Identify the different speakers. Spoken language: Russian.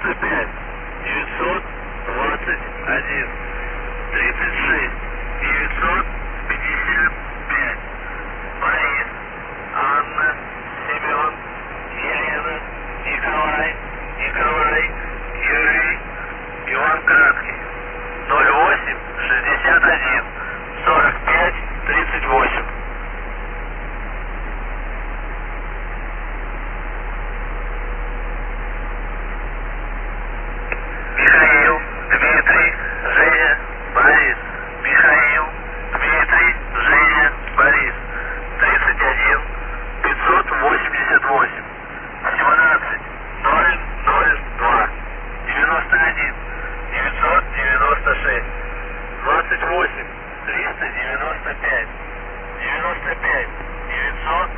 Speaker 1: 95 921 36 955 Борис, Анна, Семен, Елена, Николай, Юрий, Иван Краткий 08 61 45 38. Михаил, Дмитрий, Женя, Борис. Михаил, Дмитрий, Женя, Борис. 31 588 17 002 91 996 28 395 95 900